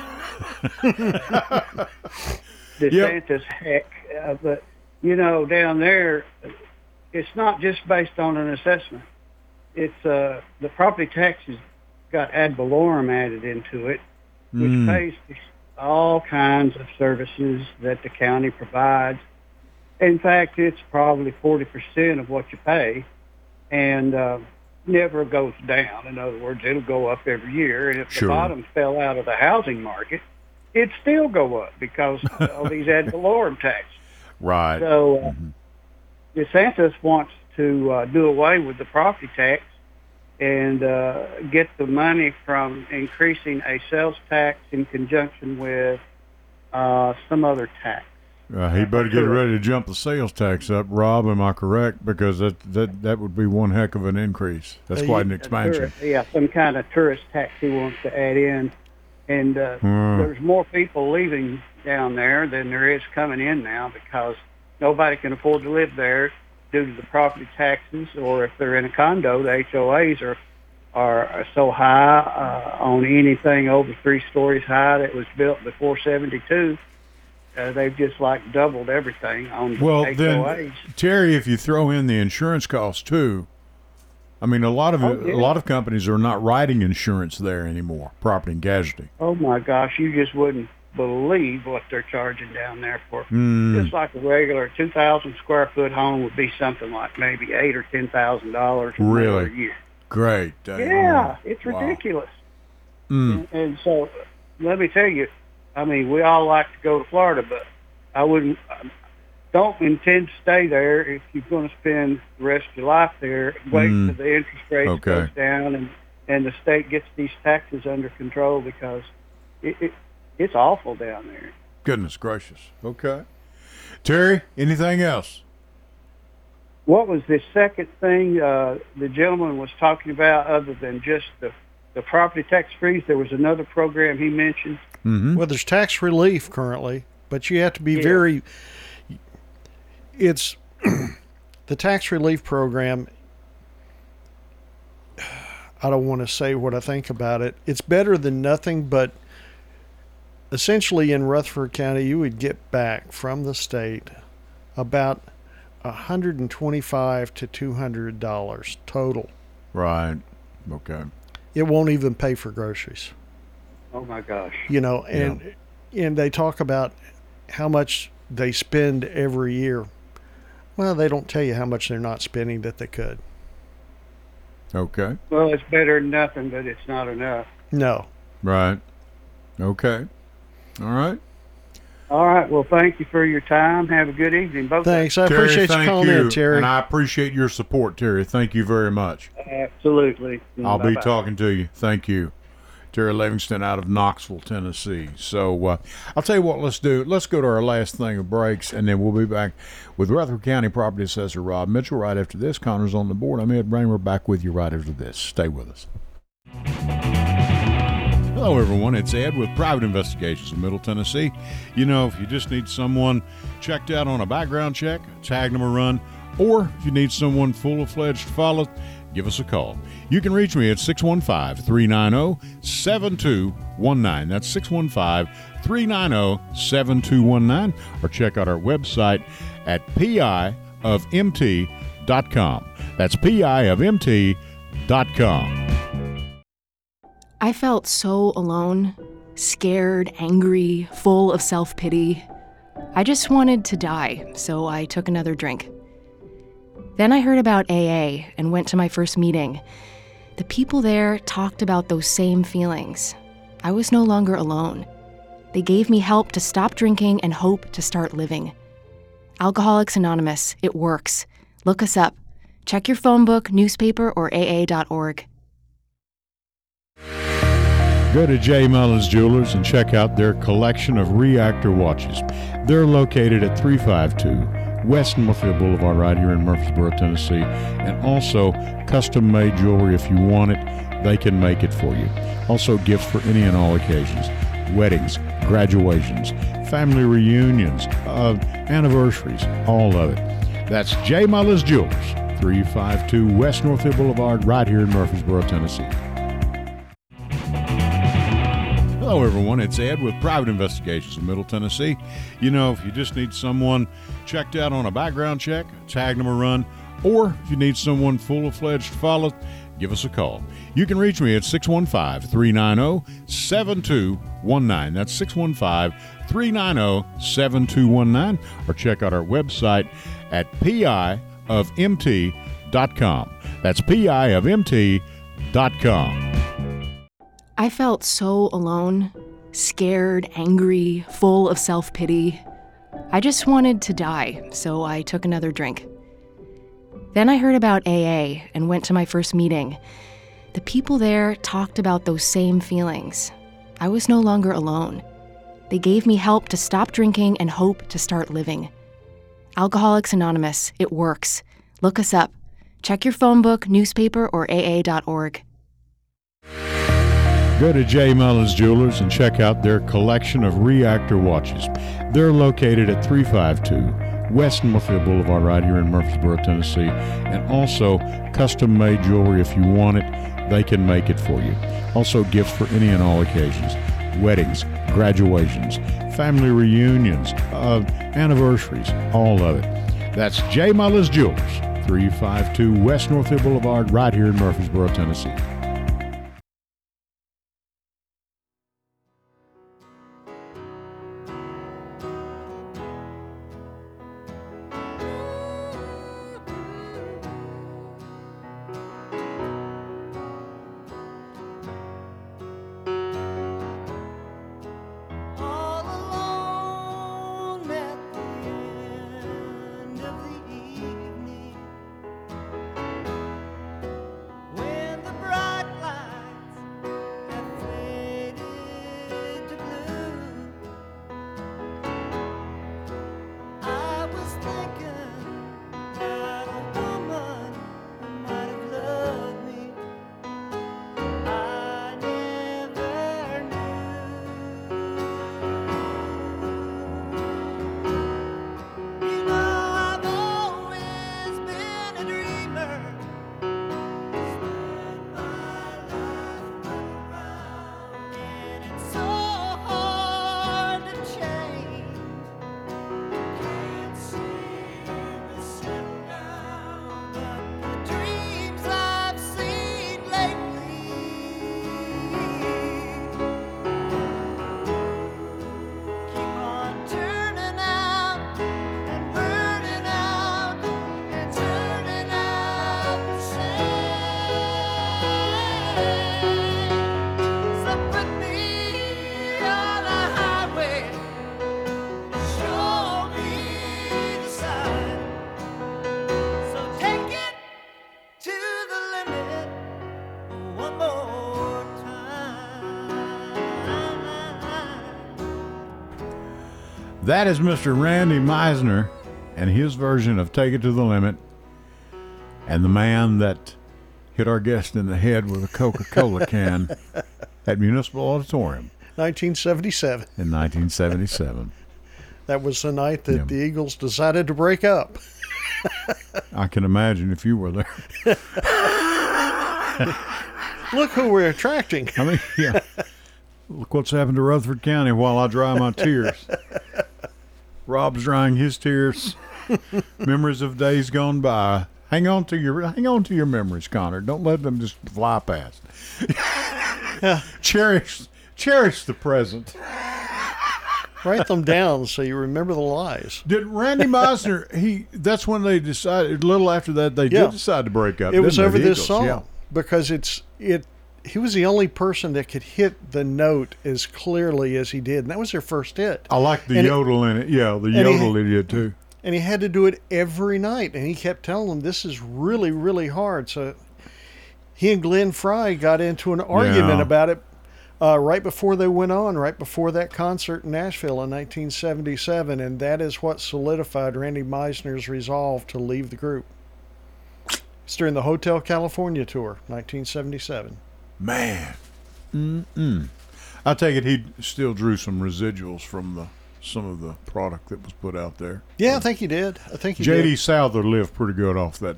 DeSantis, heck, but, down there, it's not just based on an assessment. It's the property taxes got ad valorem added into it, which pays all kinds of services that the county provides. In fact, it's probably 40% of what you pay, and never goes down. In other words, it'll go up every year, and if the bottom fell out of the housing market, it'd still go up because of these ad valorem taxes. Right. So DeSantis wants to do away with the property tax and get the money from increasing a sales tax in conjunction with some other tax. He better get ready to jump the sales tax up, Rob. Am I correct? Because that would be one heck of an increase. That's quite an expansion. Some kind of tourist tax he wants to add in. And there's more people leaving down there than there is coming in now because nobody can afford to live there due to the property taxes, or if they're in a condo, the HOAs are so high on anything over 3 stories high that was built before 72. They've just doubled everything on HOAs. Then, Terry, if you throw in the insurance costs too, I mean, a lot of companies are not writing insurance there anymore, property and casualty. Oh my gosh, you just wouldn't believe what they're charging down there for. Just like a regular 2,000 square foot home would be something like maybe $8,000 or $10,000 really? A year. Great. Yeah, it's ridiculous. And so, let me tell you, I mean, we all like to go to Florida, but I don't intend to stay there if you're going to spend the rest of your life there. Wait till the interest rate goes down and the state gets these taxes under control, because it's awful down there. Goodness gracious. Okay. Terry, anything else? What was the second thing the gentleman was talking about other than just the property tax freeze? There was another program he mentioned. Mm-hmm. Well, there's tax relief currently, but you have to be very... It's... the tax relief program, I don't want to say what I think about it. It's better than nothing, but essentially in Rutherford County, you would get back from the state about $125 to $200 total. Right. Okay. It won't even pay for groceries. Oh my gosh. And they talk about how much they spend every year. Well, they don't tell you how much they're not spending that they could. Okay. Well, it's better than nothing, but it's not enough. No. Right. Okay. All right. All right. Well, thank you for your time. Have a good evening, both. Thanks. I appreciate you calling in, Terry. And I appreciate your support, Terry. Thank you very much. Absolutely. I'll be talking to you. Thank you. Terry Livingston out of Knoxville, Tennessee. So I'll tell you what, let's do. Let's go to our last thing of breaks, and then we'll be back with Rutherford County Property Assessor Rob Mitchell right after this. Connor's on the board. I'm Ed Raymer, back with you right after this. Stay with us. Hello, everyone. It's Ed with Private Investigations in Middle Tennessee. If you just need someone checked out on a background check, tag them a run, or if you need someone full-fledged follow, give us a call. You can reach me at 615-390-7219. That's 615-390-7219. Or check out our website at piofmt.com. That's piofmt.com. I felt so alone, scared, angry, full of self-pity. I just wanted to die, so I took another drink. Then I heard about AA and went to my first meeting. The people there talked about those same feelings. I was no longer alone. They gave me help to stop drinking and hope to start living. Alcoholics Anonymous, it works. Look us up. Check your phone book, newspaper, or AA.org. Go to J. Mullins Jewelers and check out their collection of reactor watches. They're located at 352 West Northfield Boulevard right here in Murfreesboro, Tennessee. And also custom-made jewelry. If you want it, they can make it for you. Also gifts for any and all occasions. Weddings, graduations, family reunions, anniversaries, all of it. That's J. Mullins Jewelers, 352 West Northfield Boulevard right here in Murfreesboro, Tennessee. Hello, everyone. It's Ed with Private Investigations in Middle Tennessee. If you just need someone checked out on a background check, tag them a run, or if you need someone full-fledged follow, give us a call. You can reach me at 615-390-7219. That's 615-390-7219. Or check out our website at piofmt.com. That's piofmt.com. I felt so alone, scared, angry, full of self-pity. I just wanted to die, so I took another drink. Then I heard about AA and went to my first meeting. The people there talked about those same feelings. I was no longer alone. They gave me help to stop drinking and hope to start living. Alcoholics Anonymous, it works. Look us up. Check your phone book, newspaper, or AA.org. Go to J. Mullins Jewelers and check out their collection of reactor watches. They're located at 352 West Northfield Boulevard right here in Murfreesboro, Tennessee. And also custom-made jewelry. If you want it, they can make it for you. Also gifts for any and all occasions. Weddings, graduations, family reunions, anniversaries, all of it. That's J. Mullins Jewelers, 352 West Northfield Boulevard right here in Murfreesboro, Tennessee. When the bride That is Mr. Randy Meisner and his version of Take It to the Limit, and the man that hit our guest in the head with a Coca-Cola can at Municipal Auditorium. 1977. In 1977. That was the night that the Eagles decided to break up. I can imagine if you were there. Look who we're attracting. I mean, yeah. Look what's happened to Rutherford County while I dry my tears. Rob's drying his tears. Memories of days gone by. Hang on to your memories, Connor. Don't let them just fly past. Cherish the present. Write them down so you remember the lies. Did Randy Meisner, that's when they decided, a little after that, they did decide to break up. It was over this Eagles? song because he was the only person that could hit the note as clearly as he did, and that was their first hit. I like the yodel in it. Yeah, the yodel he did too. And he had to do it every night, and he kept telling them, this is really, really hard. So he and Glenn Frey got into an argument about it right before they went on, right before that concert in Nashville in 1977, and that is what solidified Randy Meisner's resolve to leave the group. It's during the Hotel California tour, 1977. Man. I take it he still drew some residuals from some of the product that was put out there. Yeah, I think he did. J.D. Souther lived pretty good off that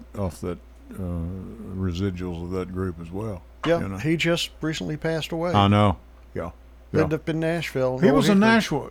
residuals of that group as well. Yeah, you know? He just recently passed away. I know. Yeah. Lived up in Nashville. He was in Nashville.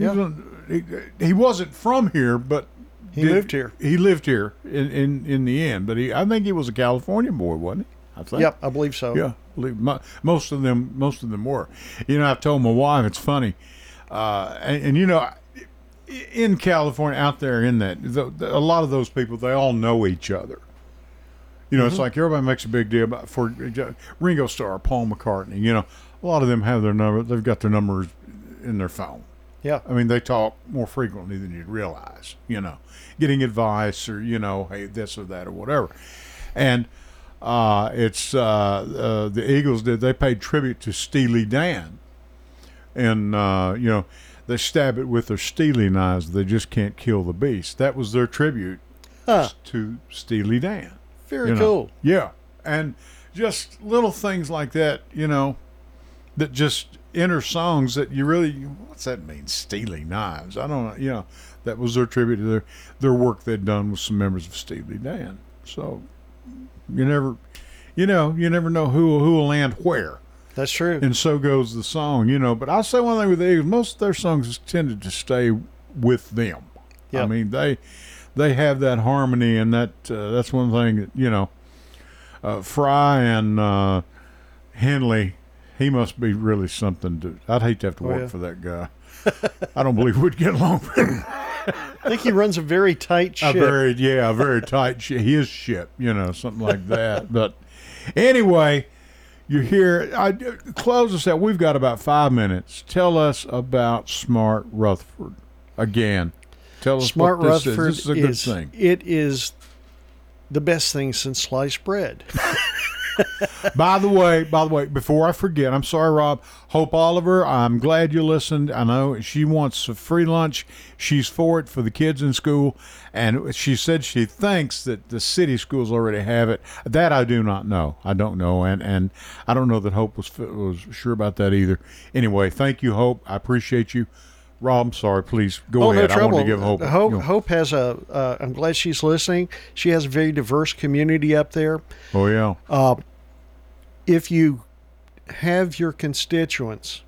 He wasn't from here, but he moved here. He lived here in the end, but I think he was a California boy, wasn't he? I think. Yep, I believe so. Yeah, most of them were. You know, I've told my wife, it's funny, and you know, in California, out there in that, a lot of those people, they all know each other. You know, it's like everybody makes a big deal about for Ringo Starr, Paul McCartney. You know, a lot of them have their number. They've got their numbers in their phone. Yeah. I mean, they talk more frequently than you'd realize. You know, getting advice or hey, this or that or whatever. And it's the Eagles did. They paid tribute to Steely Dan, and they stab it with their Steely knives. They just can't kill the beast. That was their tribute to Steely Dan. Very cool. Yeah. And just little things like that, that just enter songs that you really, what's that mean? Steely knives. I don't know. That was their tribute to their work they'd done with some members of Steely Dan. So you never know who will land where. That's true. And so goes the song, But I'll say one thing with the Eagles, most of their songs tended to stay with them. Yep. I mean, they have that harmony, and that's one thing that Fry and Henley, he must be really something. I'd hate to have to work for that guy. I don't believe we'd get along. I think he runs a very tight ship. A very tight ship. His ship, something like that. But anyway, you're here. Close us out. We've got about 5 minutes. Tell us about Smart Rutherford again. Tell us Smart what this Rutherford is. This is a good thing. It is the best thing since sliced bread. By the way, before I forget, I'm sorry, Rob. Hope Oliver, I'm glad you listened. I know she wants a free lunch. She's for it for the kids in school. And she said she thinks that the city schools already have it. That I do not know. I don't know. And I don't know that Hope was sure about that either. Anyway, thank you, Hope. I appreciate you. Rob, I'm sorry. Please go ahead. No trouble. I want to give Hope. Hope has I'm glad she's listening. She has a very diverse community up there. Oh, yeah. If you have your constituents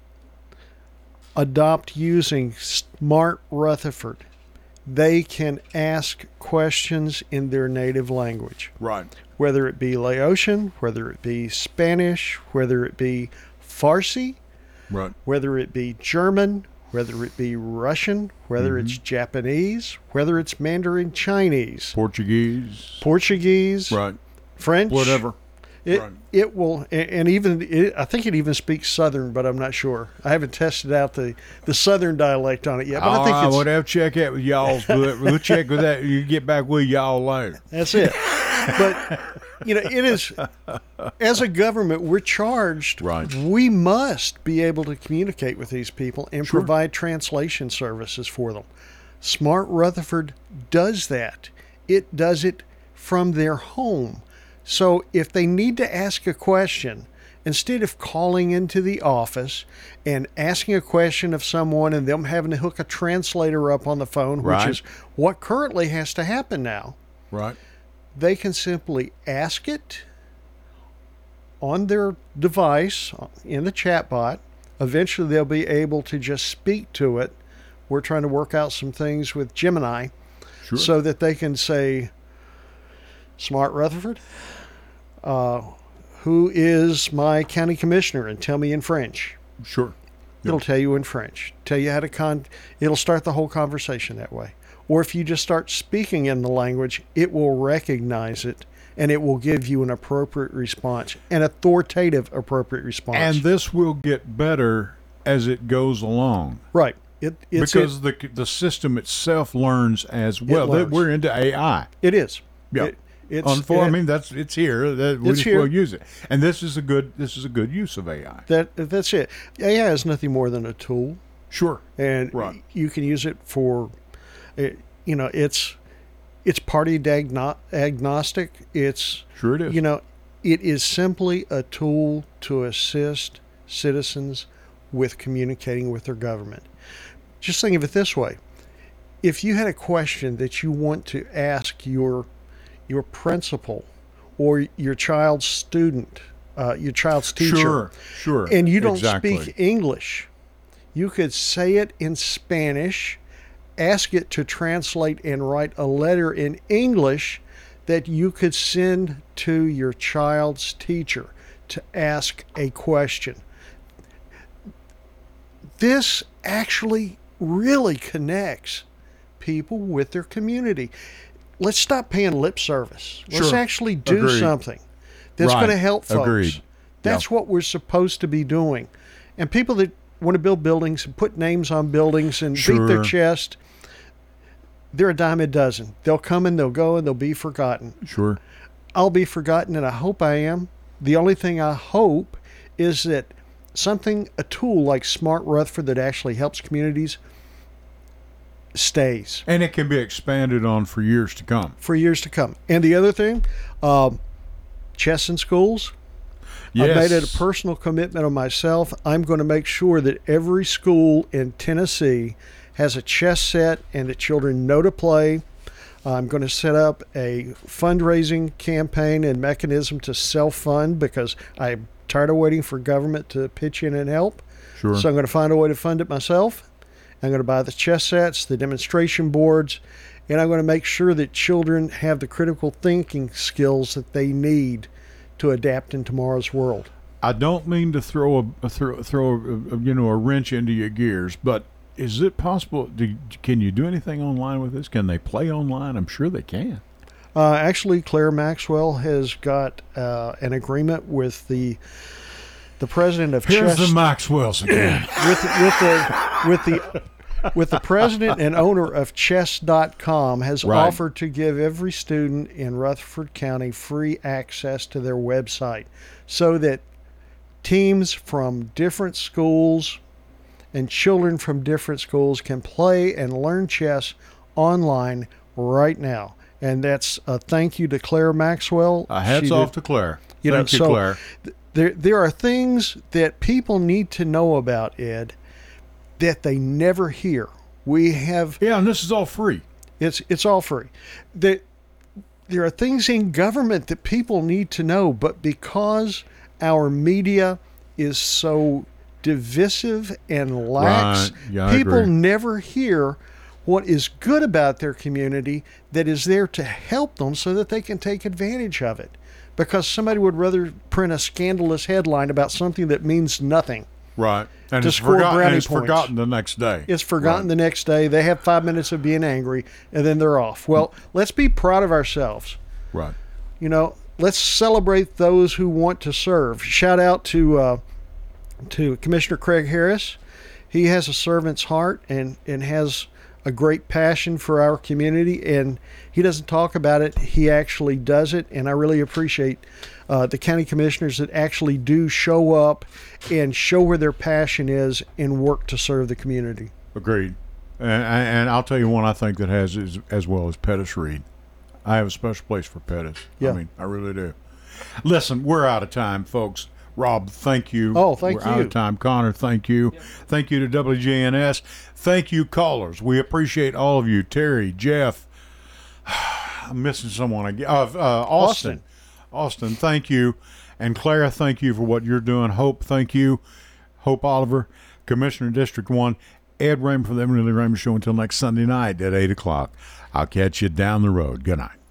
adopt using Smart Rutherford, they can ask questions in their native language. Right. Whether it be Laotian, whether it be Spanish, whether it be Farsi, right. Whether it be German, whether it be Russian, whether it's Japanese, whether it's Mandarin Chinese, Portuguese, right. French, whatever. It will, and even I think it even speaks Southern, but I'm not sure. I haven't tested out the Southern dialect on it yet. But I think I would have to check it with y'all's. We'll check with that. You get back with y'all later. That's it. But it is, as a government, we're charged. Right. We must be able to communicate with these people and provide translation services for them. Smart Rutherford does that. It does it from their home. So if they need to ask a question, instead of calling into the office and asking a question of someone and them having to hook a translator up on the phone, which is what currently has to happen now. Right. They can simply ask it on their device in the chatbot. Eventually they'll be able to just speak to it. We're trying to work out some things with Gemini so that they can say, Smart Rutherford, who is my county commissioner, and tell me in French. Sure. It'll tell you in French. Tell you how to it'll start the whole conversation that way. Or if you just start speaking in the language, it will recognize it and it will give you an appropriate response, an authoritative appropriate response. And this will get better as it goes along. Right. Because the system itself learns as well. We're into AI. It is. Yeah. It's here. We'll use it. And this is a good use of AI. That's it. AI is nothing more than a tool. Sure. And you can use it for, it's party agnostic. Sure it is. It is simply a tool to assist citizens with communicating with their government. Just think of it this way. If you had a question that you want to ask your principal or your child's student, your child's teacher, sure, and you don't speak English, you could say it in Spanish, ask it to translate and write a letter in English that you could send to your child's teacher to ask a question. This actually really connects people with their community. Let's stop paying lip service. Let's actually do something that's going to help folks. Agreed. That's what we're supposed to be doing. And people that want to build buildings and put names on buildings and beat their chest, they're a dime a dozen. They'll come and they'll go and they'll be forgotten. Sure. I'll be forgotten, and I hope I am. The only thing I hope is that a tool like Smart Rutherford that actually helps communities stays. And it can be expanded on for years to come. And the other thing, chess in schools. Yes. I made it a personal commitment on myself. I'm going to make sure that every school in Tennessee has a chess set and that children know to play. I'm going to set up a fundraising campaign and mechanism to self-fund because I'm tired of waiting for government to pitch in and help. Sure. So I'm going to find a way to fund it myself. I'm going to buy the chess sets, the demonstration boards, and I'm going to make sure that children have the critical thinking skills that they need to adapt in tomorrow's world. I don't mean to throw a wrench into your gears, but is it possible? Can you do anything online with this? Can they play online? I'm sure they can. Actually, Claire Maxwell has got an agreement with the president of Here's Chess. the Maxwells again. with the president and owner of Chess.com has offered to give every student in Rutherford County free access to their website so that teams from different schools and children from different schools can play and learn chess online right now. And that's a thank you to Claire Maxwell. Hats off to Claire. Thank you, Claire. There are things that people need to know about, Ed, that they never hear. And this is all free. It's all free. There are things in government that people need to know, but because our media is so divisive and lax, people never hear what is good about their community that is there to help them so that they can take advantage of it. Because somebody would rather print a scandalous headline about something that means nothing. Right. And to it's score brownie points. Forgotten the next day. It's forgotten the next day. They have 5 minutes of being angry, and then they're off. Well, let's be proud of ourselves. Right. let's celebrate those who want to serve. Shout out to Commissioner Craig Harris. He has a servant's heart and has a great passion for our community, and he doesn't talk about it. He actually does it, and I really appreciate the county commissioners that actually do show up and show where their passion is and work to serve the community. Agreed. And I'll tell you one I think that has as well as Pettis Reed. I have a special place for Pettis. Yeah. I mean, I really do. Listen, we're out of time, folks. Rob, thank you. Oh, thank you. We're out of time. Connor, thank you. Yep. Thank you to WGNS. Thank you, callers. We appreciate all of you. Terry, Jeff. I'm missing someone again. Austin. Austin, thank you. And Claire, thank you for what you're doing. Hope, thank you. Hope Oliver, Commissioner District 1. Ed Raymer from the Edwin Lee Raymer Show until next Sunday night at 8 o'clock. I'll catch you down the road. Good night.